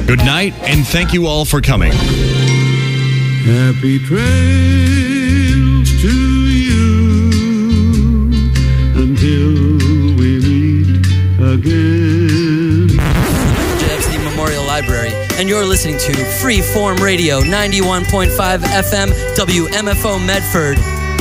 Good night, and thank you all for coming. Happy trails to you until we meet again. JFC Memorial Library, and you're listening to Freeform Radio 91.5 FM WMFO Medford.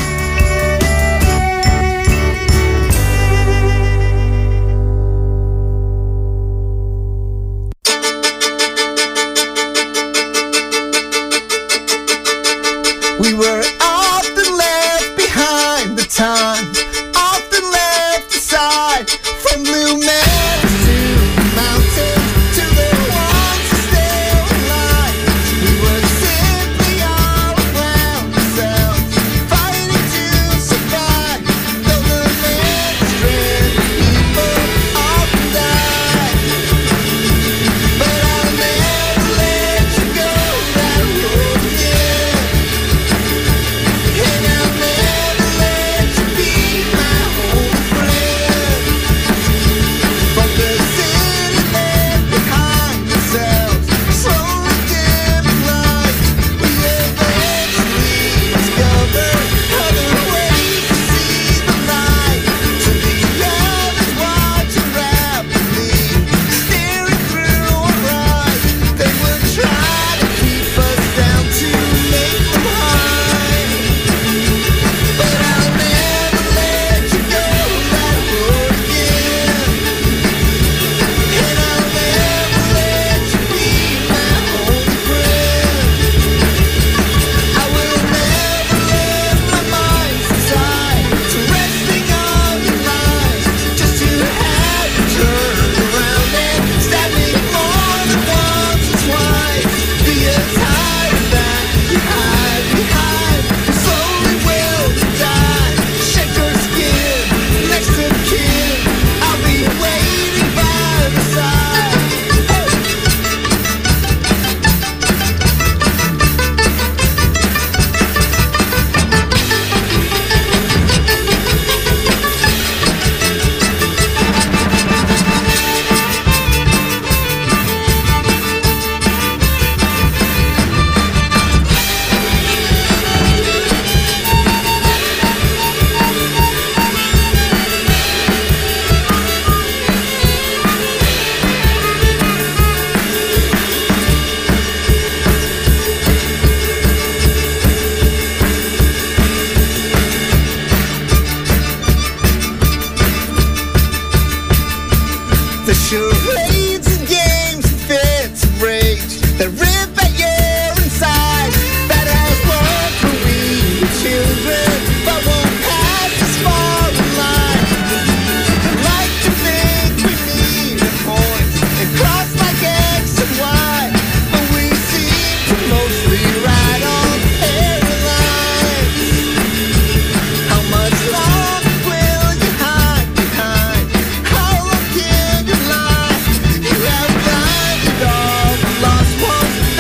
We were often left behind the time, often left aside, from blue meadows to the mountains, to the ones who stay alive. We were simply all around ourselves, fighting to survive. Though the land was red, people often died. But I'll never let you go that road again. And I'll never let you be my old friend. From the city left behind themselves, slowly dimming light, we eventually discovered other ways to see the light. To the others watching rapidly, staring through our eyes, they would try to keep us down to make them hide. But I'll never let you go that road again. And I'll never let you be my only friend. I will never let my mind subside to resting on your lies, just to have you turn around and stab me more than once or twice. Be a tire that you hide behind, slowly will to die. Shake your skin next to the kid, I'll be waiting by the side. The charades and games and fits of rage that rip at your inside, that has worked when we were children, but won't pass as far in life. Like to think we meet at points and cross like X and Y, but we seem to mostly ride on airlines. How much longer will you hide behind? How long can you lie? You have blinded all the lost ones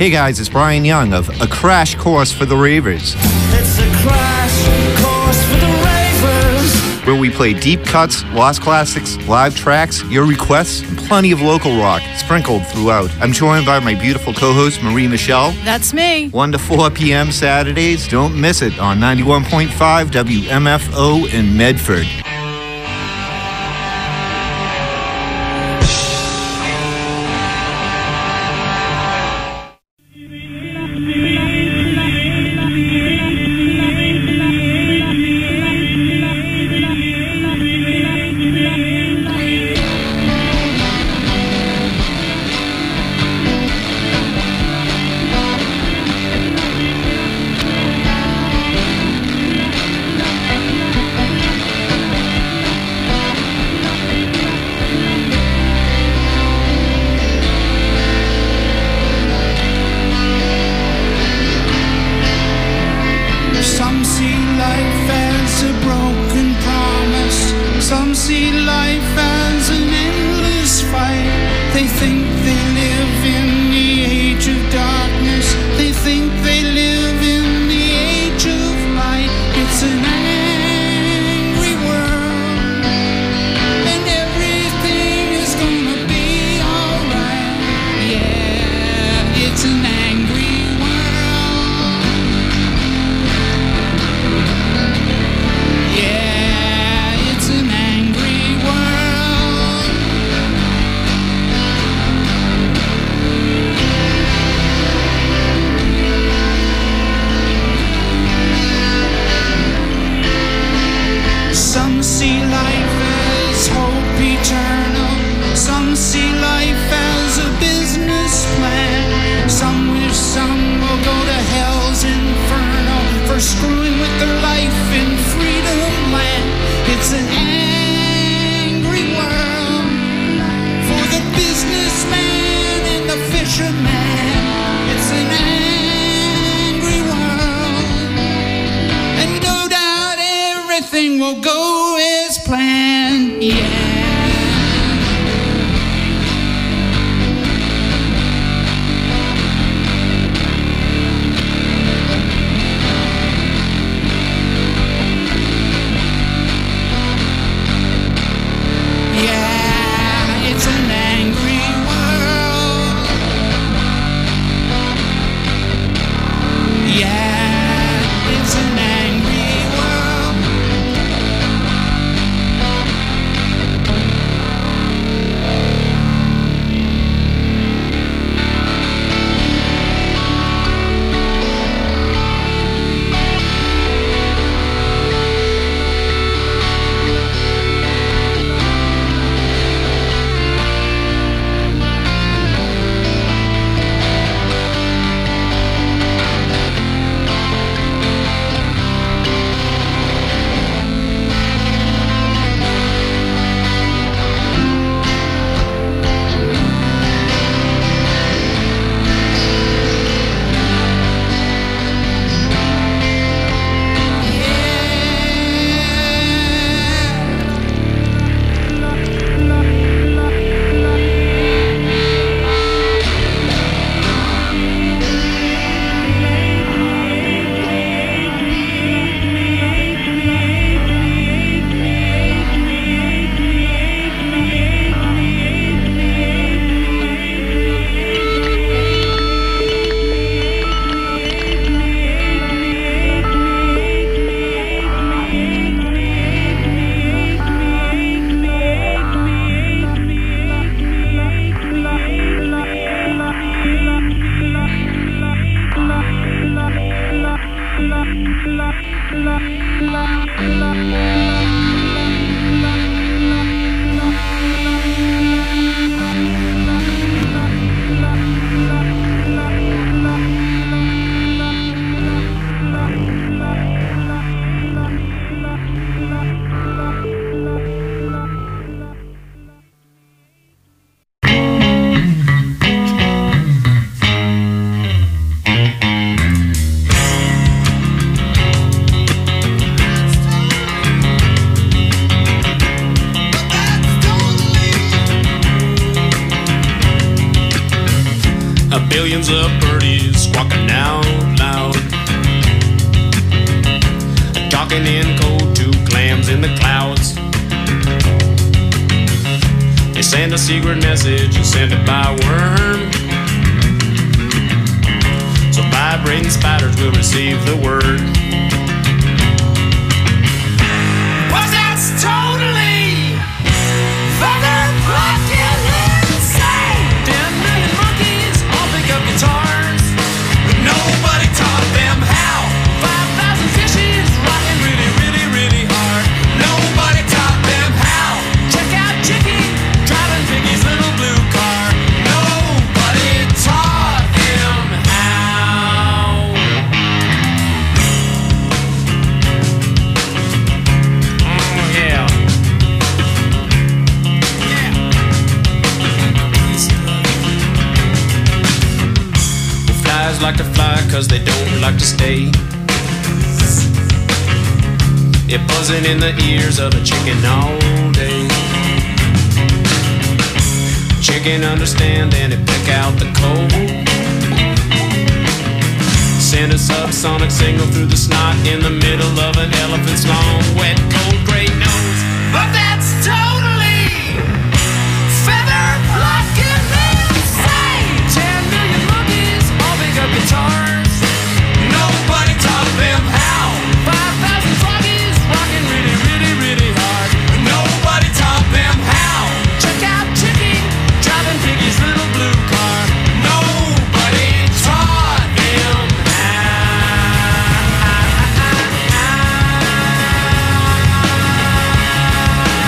Hey guys, it's Brian Young of A Crash Course for the Ravers. It's a crash course for the ravers. Where we play deep cuts, lost classics, live tracks, your requests, and plenty of local rock sprinkled throughout. I'm joined by my beautiful co-host, Marie Michelle. That's me. 1 to 4 p.m. Saturdays. Don't miss it on 91.5 WMFO in Medford. millions of birdies squawking out loud, talking in code to clams in the clouds. They send a secret message and send it by worm, so vibrating spiders will receive the word. Was that's totally feather fucking insane. 10 million monkeys all pick up guitars, but nobody taught them how. 5,000 fishes rocking really, really, really hard. Nobody taught them how. Check out Chicky driving Piggy's little blue car. Nobody taught him how. Oh yeah. Well, flies like to fly 'cause they don't like to stay. It buzzing in the ears of a chicken all day. Chicken understand and it pick out the code. Send a subsonic signal through the snot in the middle of an elephant's long, wet, cold, gray nose. But that's totally feather plucking insane. 10 million monkeys all pick up guitars. Nobody taught them how. 5,000 froggies rocking really, really, really hard. Nobody taught them how. Check out Chicky driving Piggy's little blue car. Nobody taught him how.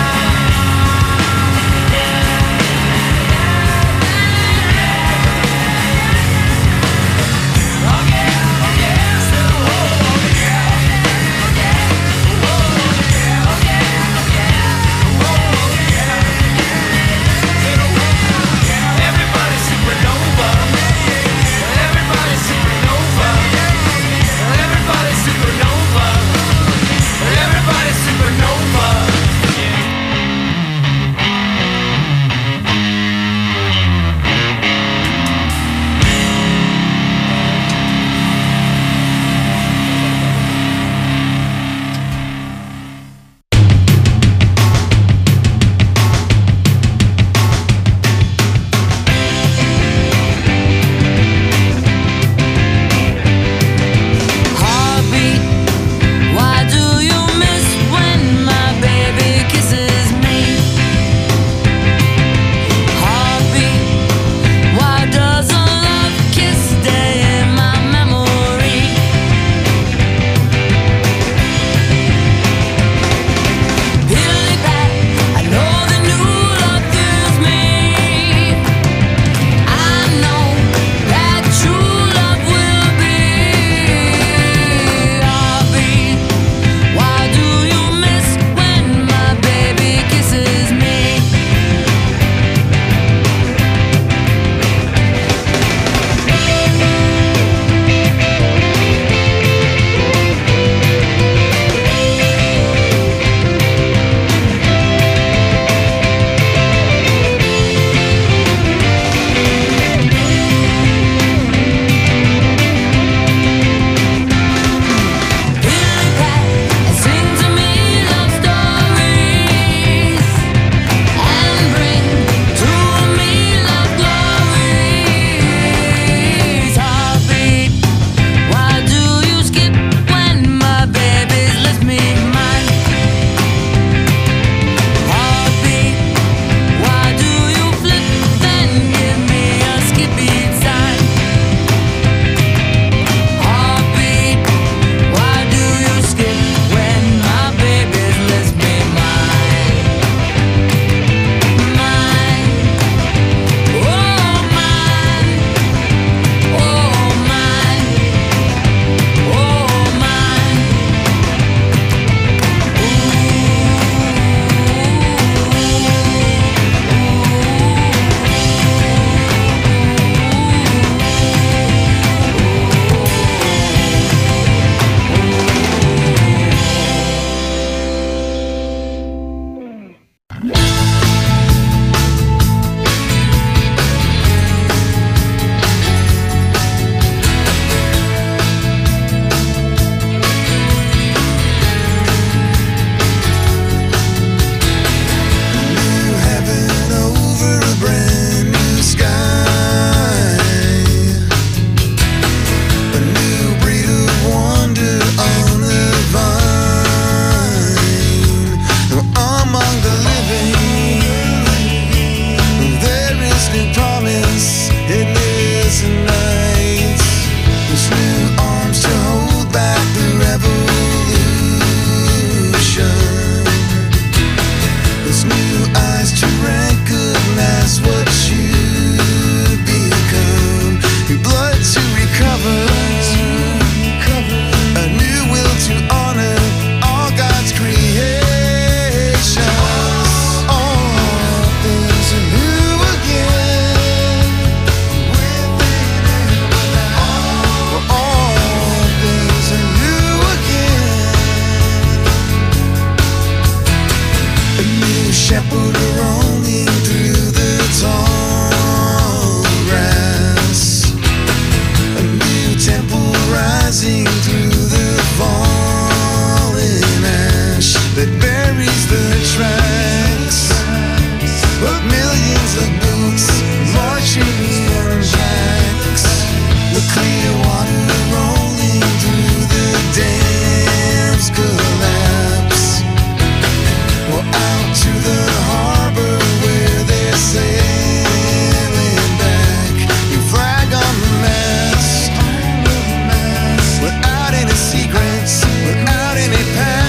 temple rolling through the tall grass. A new temple rising through the fallen ash that buries the tracks of millions of boots marching in packs. The clear water rolling through the dam's collapse. Well, out to the harbor where they're sailing back. Your flag on the mast, without any secrets, without any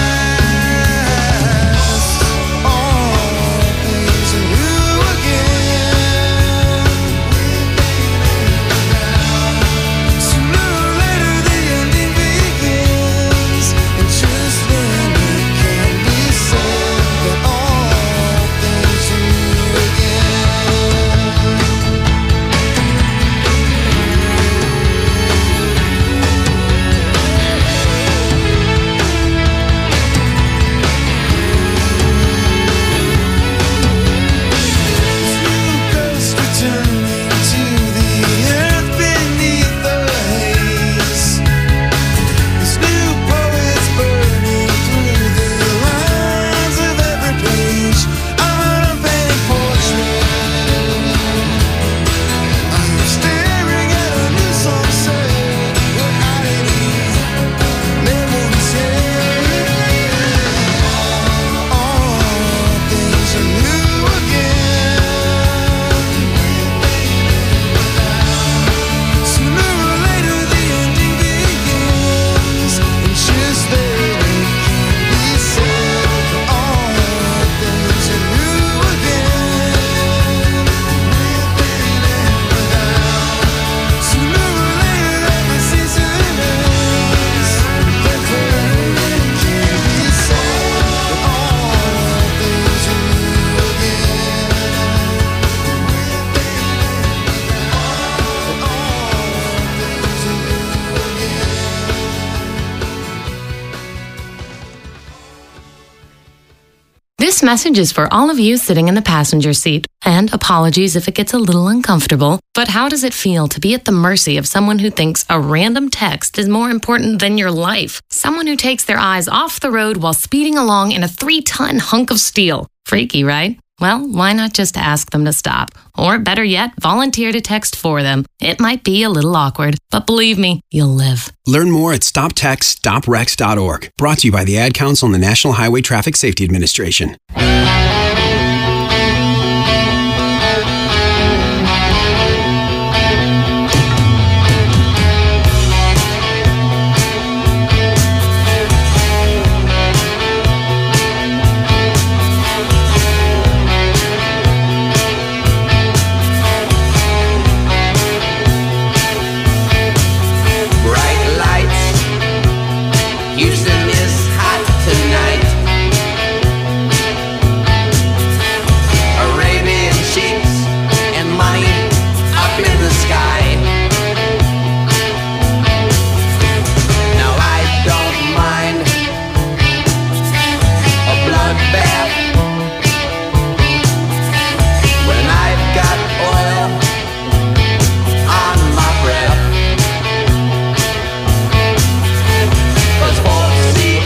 past. All things are new again. Sooner or later the ending begins, and just then it can be said that all things are new again. Ghosts returning to the earth beneath the haze. This new poet's burning through the lines of every page of an unpainted portrait. I'm staring at a new sunset without any memory said. All things are new again. Sooner or later the ending begins, and just then it can be said that all things are new again. Sooner or later every season ends, then forever it can be said that all things are new again. This message is for all of you sitting in the passenger seat. And apologies if it gets a little uncomfortable, but how does it feel to be at the mercy of someone who thinks a random text is more important than your life? Someone who takes their eyes off the road while speeding along in a 3-ton hunk of steel. Freaky, right? Well, why not just ask them to stop? Or better yet, volunteer to text for them. It might be a little awkward, but believe me, you'll live. Learn more at stoptextstoprex.org. Brought to you by the Ad Council and the National Highway Traffic Safety Administration. Bright lights, Houston is hot tonight. Arabian sheets and money up in the sky. Now I don't mind a bloodbath when I've got oil on my breath. 'Cause folks see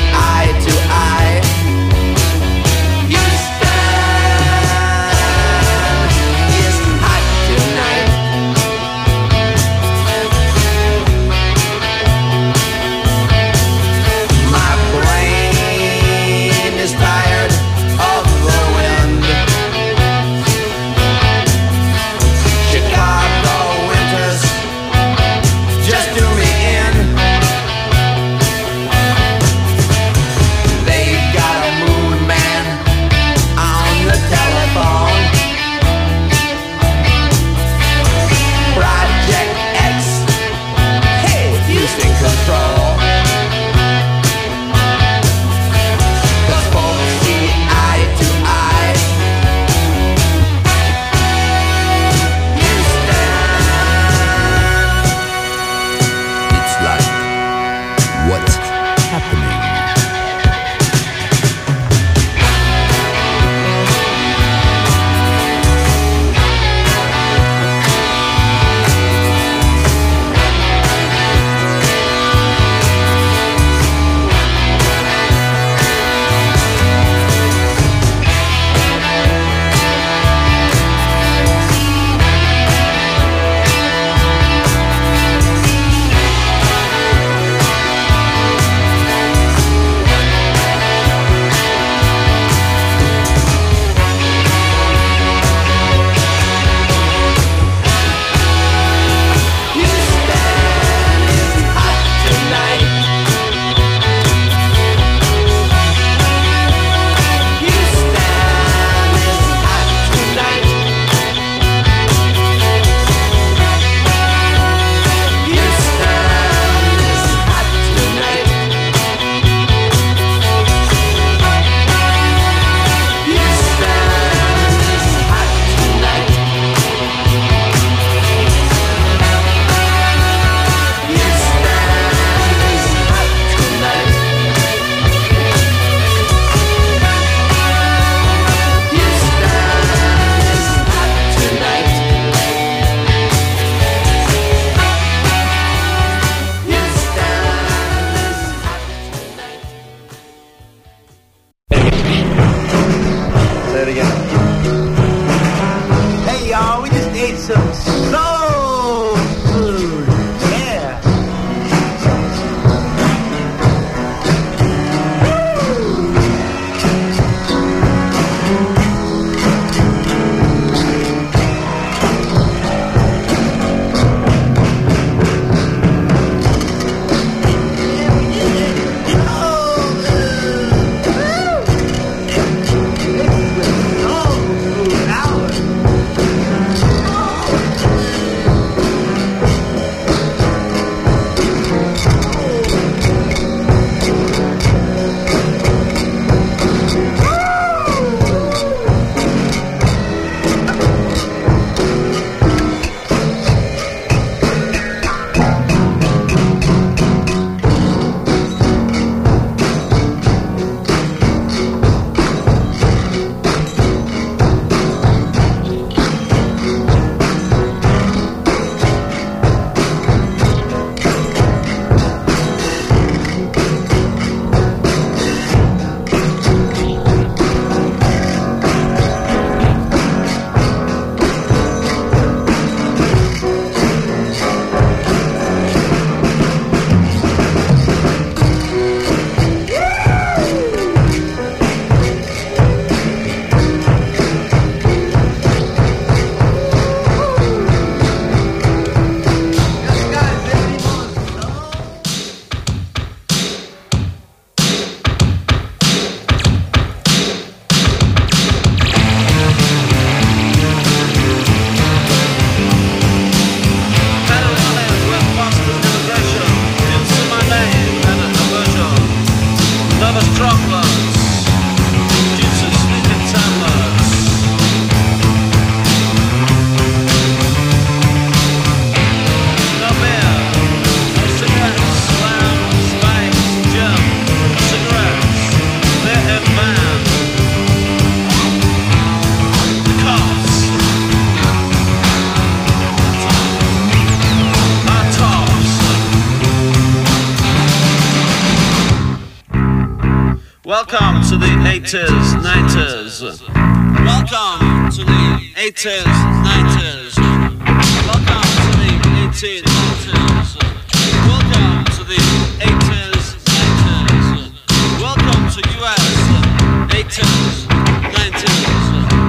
Welcome to the 80s, 90s. Welcome to the 80s, 90s. Welcome to the 1890s. Welcome to the 80s, 90s. Welcome to US 80s, 90s.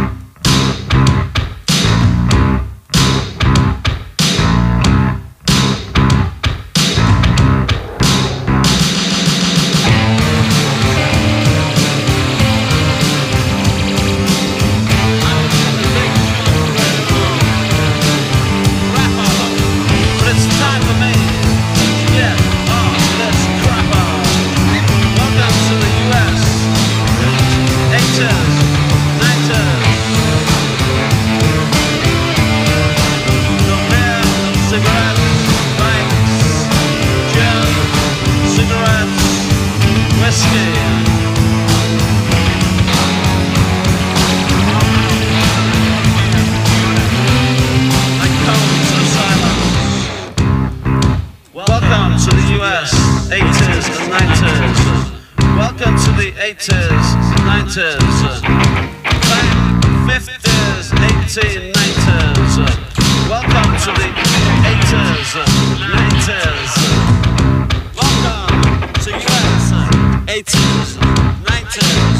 Welcome to the US 80s and 90s. Welcome to the 80s, 90s. Back 50s, 1890s. Welcome to the 80s, 90s. Welcome to US 80s, 90s.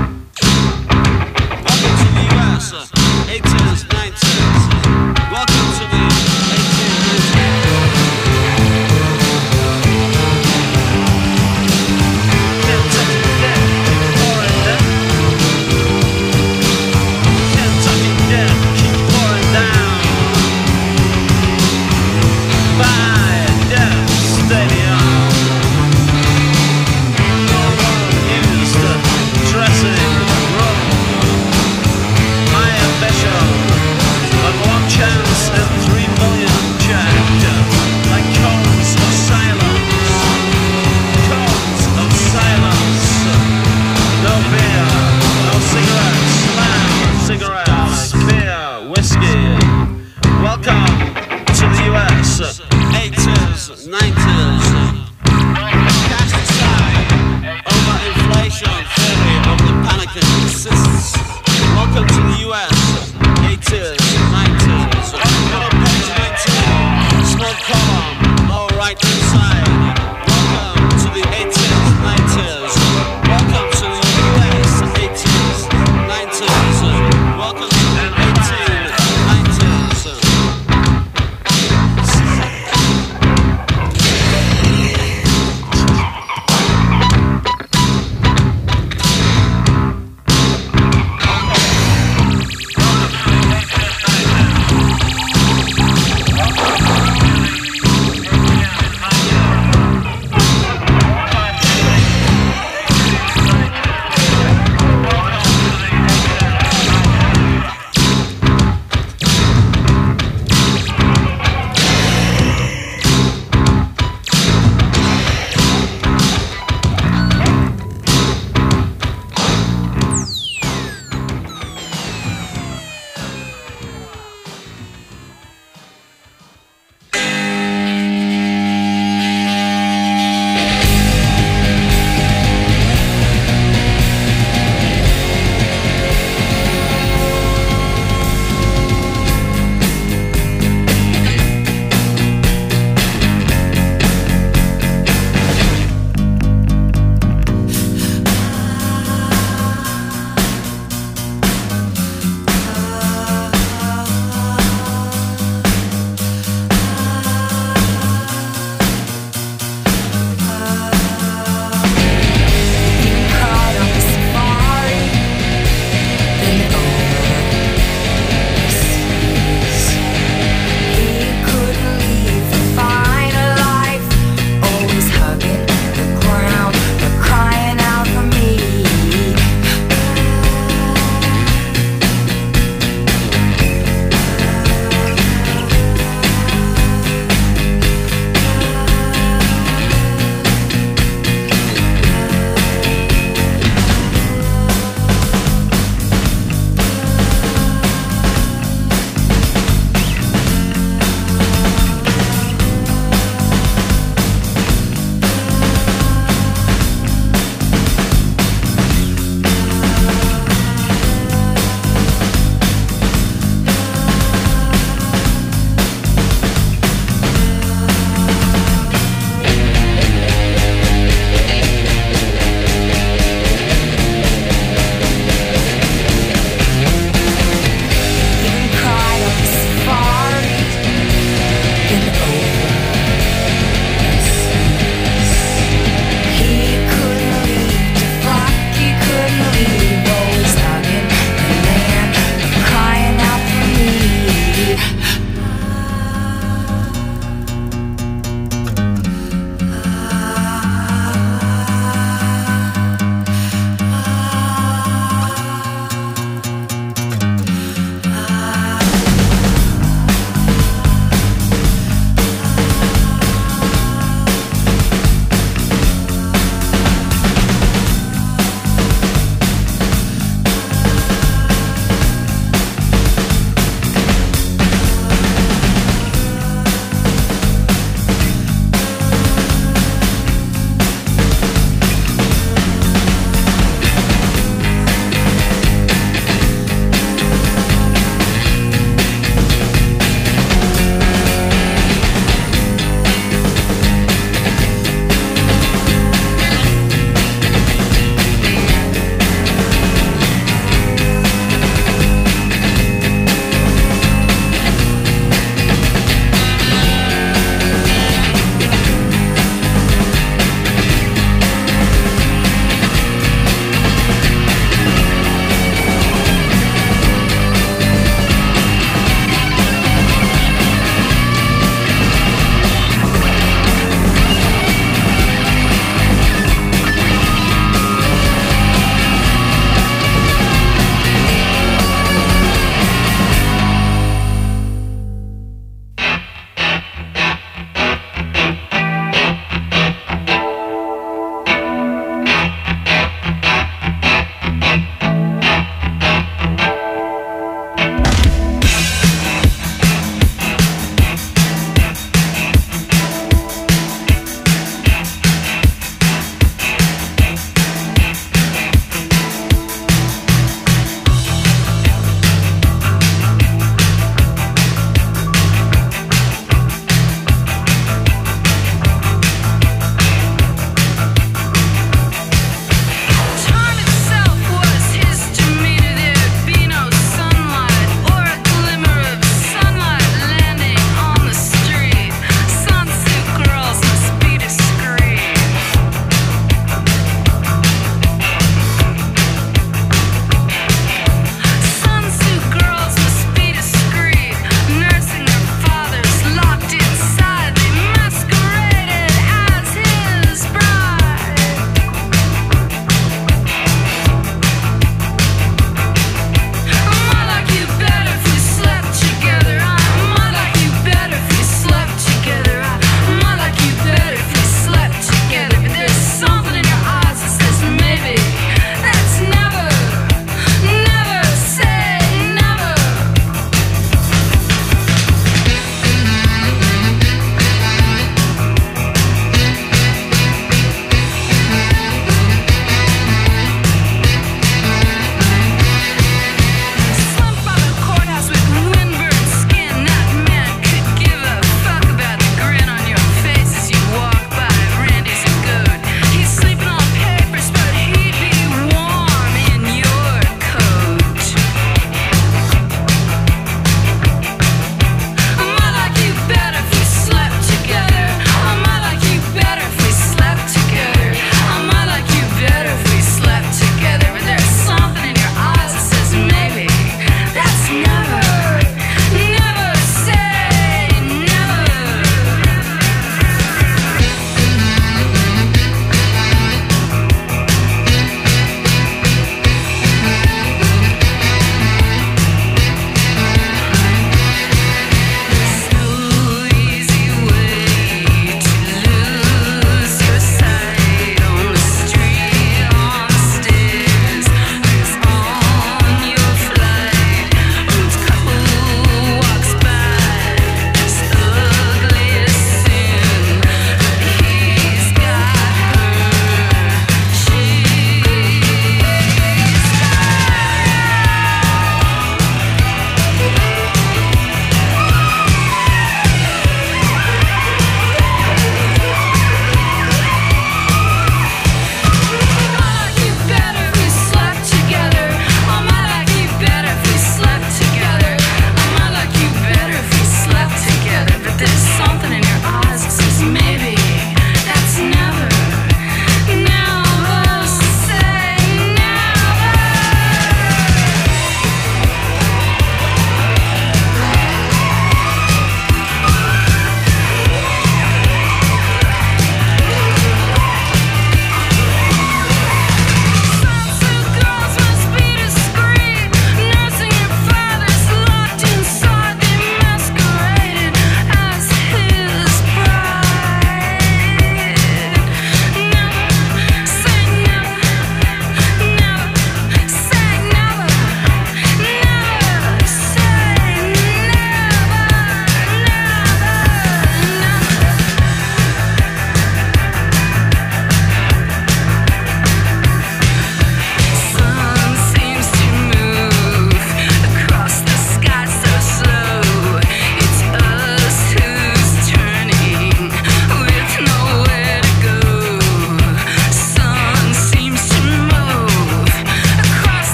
Welcome to the US 80s, 90s. Welcome to the 1890s. Stadium. No one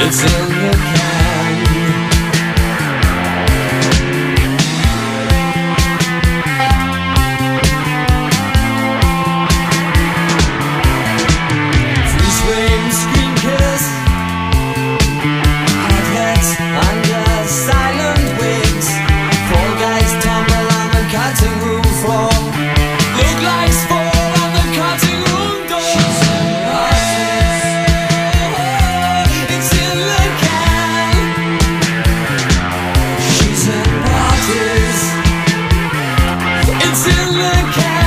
It's in the can. Freeze frame, screen kiss, hot heads under silent wigs. Four guys tumble on the cutting room floor. Look like fall on the cutting room door. She's in it's in the can. She's in parties. It's in the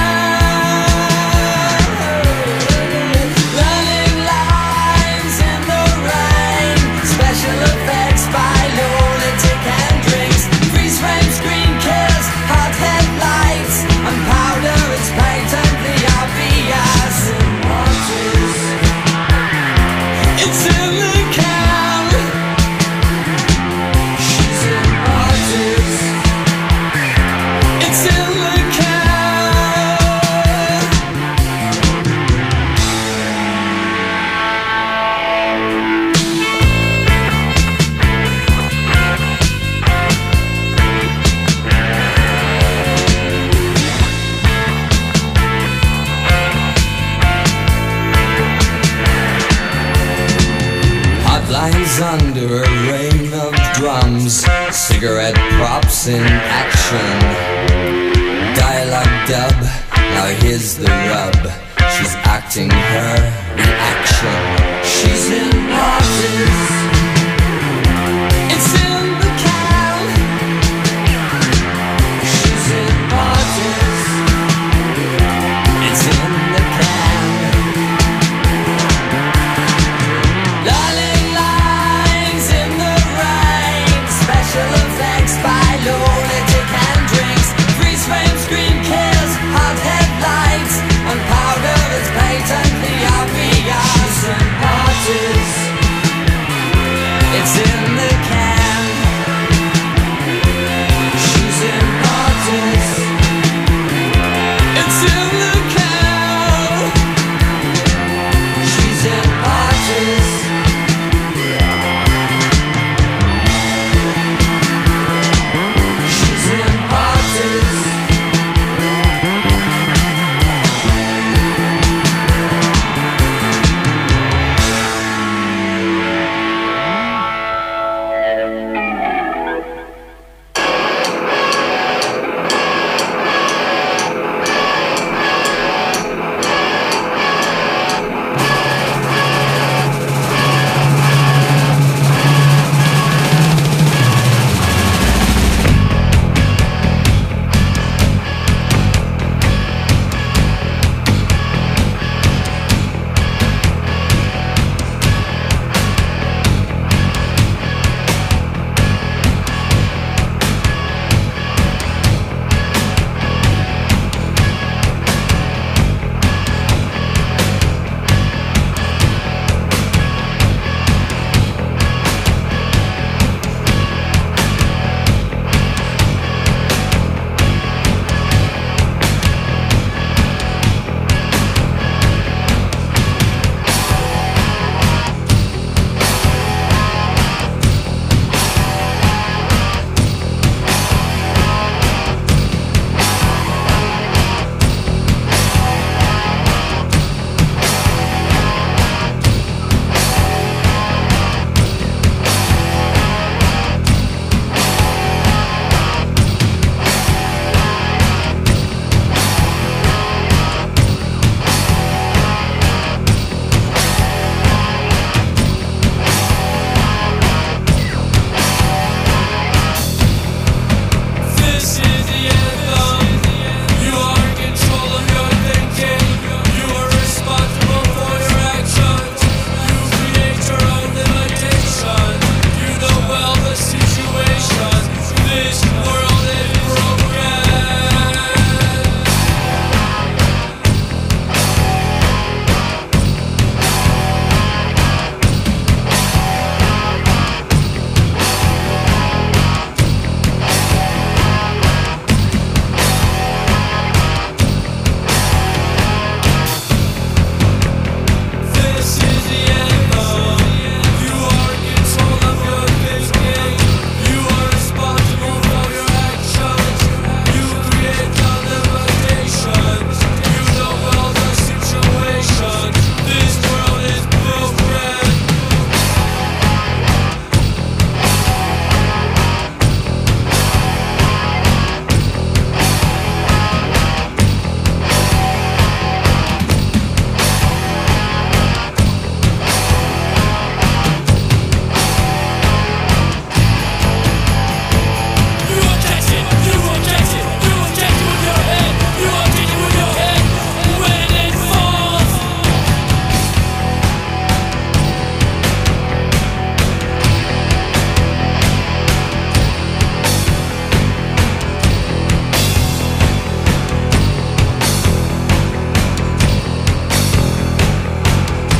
can. Learning lines in the rain. Special effects by lunatic and drinks. Freeze frame, screen kills, hot headlights, and powder. It's patently obvious. It's in the can. She's in parties. It's in the can. Hot lines under a rain of drums. Cigarette props in action. Dialogue dub, now here's the rub. She's acting her reaction. She's in